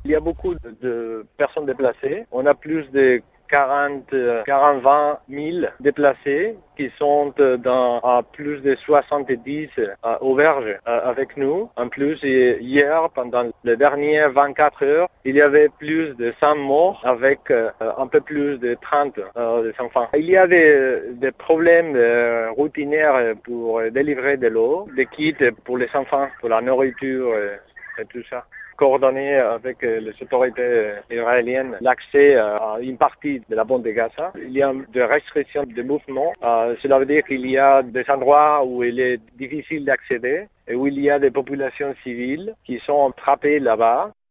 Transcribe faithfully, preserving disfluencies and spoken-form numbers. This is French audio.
Il y a beaucoup de, de personnes déplacées. On a plus de quarante, quarante, vingt mille déplacés qui sont dans à plus de soixante-dix euh, auberges euh, avec nous. En plus, hier, pendant les dernières vingt-quatre heures, il y avait plus de cent morts avec euh, un peu plus de trente euh, enfants. Il y a des, des problèmes euh, routinaires pour délivrer de l'eau, des kits pour les enfants, pour la nourriture et, et tout ça. Coordonner avec les autorités israéliennes l'accès à une partie de la bande de Gaza. Il y a des restrictions de mouvement. Euh, cela veut dire qu'il y a des endroits où il est difficile d'accéder et où il y a des populations civiles qui sont attrapées là-bas.